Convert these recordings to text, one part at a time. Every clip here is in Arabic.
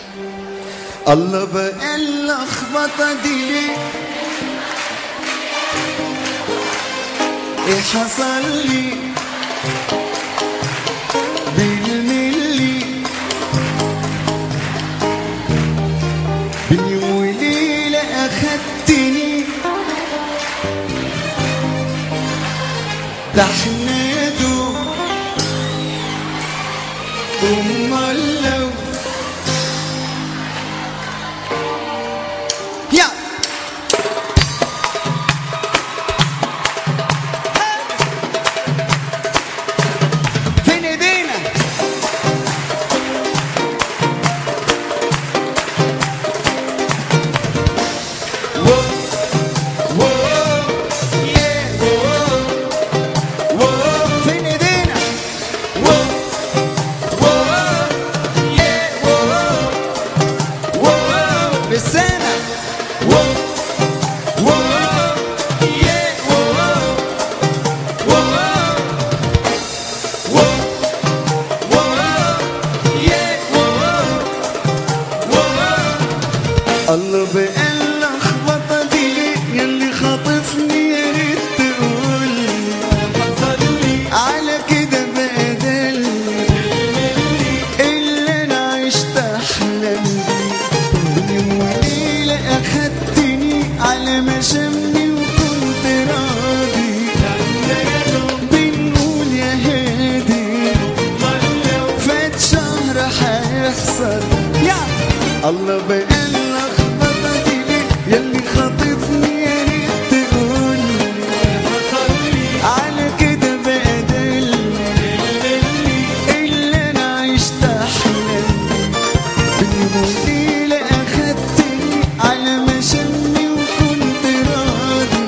الله بقى اللخبطة دي ليه؟ ايه حصل لي بالملي باليوم وليلة أخدتني تحنيته أمال لو الله بقى اللخبطة دي ليه؟ ياللي خاطفني يا ريت تقولي على كده بدلني اللي انا عشت احلم بيه يوم وليلة اخدتني على مشامني وكنت راضي بنقول يا هادي فات شهر هيحصل الله بقى ياللي خاطفني يا ريت تقولي على كده بدلني اللي انا عشت احلم باليوم وليلة اخدتني على مشامني وكنت راضي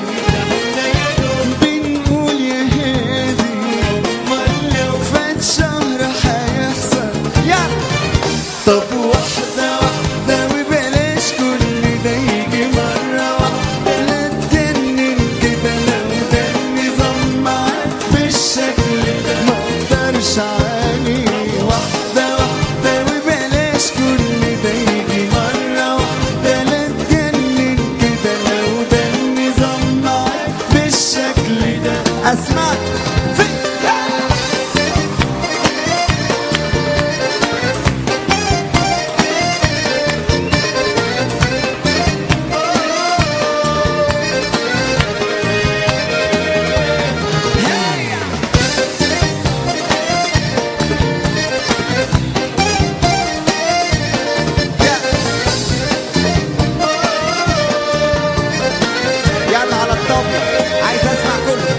بنقول يا هادي فات شهر هيحصل طب واحدة واحدة وبلاش كل ده يجي مرة واحدة لا تجنن كده لو ده النظام معاك بالشكل ده ما اقدرش عليه واحدة واحدة وبلاش كل ده يجي مرة واحدة لا تجنن كده لو ده النظام معاك بالشكل ده اسمعك يلا على الطاولة عايز اسمع كله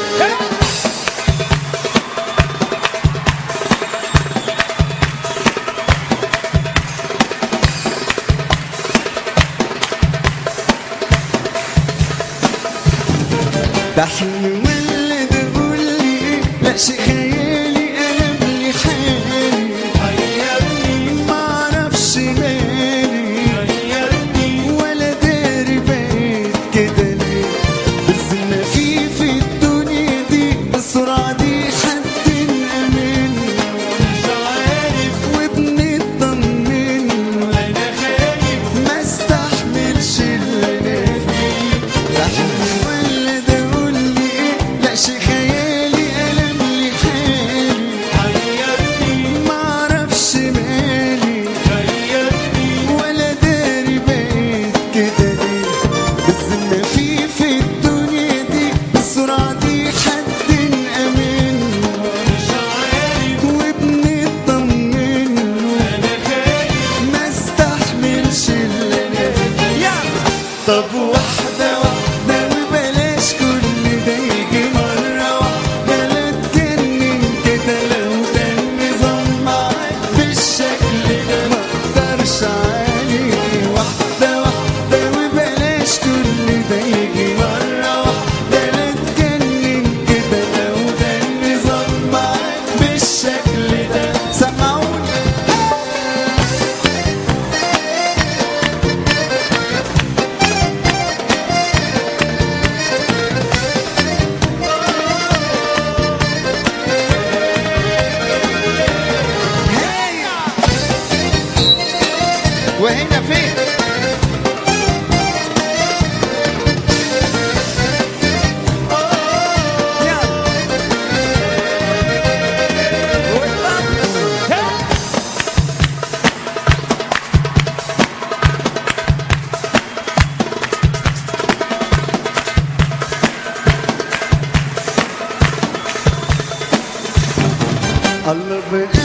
ده حلم ولا ده قول لي لا شيء خيالي قلب لي حالي غيرني معرفش مالي غيرني ولا داري بقيت كده ليه بس ما في الدنيا دي بالسرعة دي حد نأمن مش عارف وبنطمن انا خايف ما استحملش اللي انا فيه ده حلم ولا ده قول لي وهنا فين؟ قلبي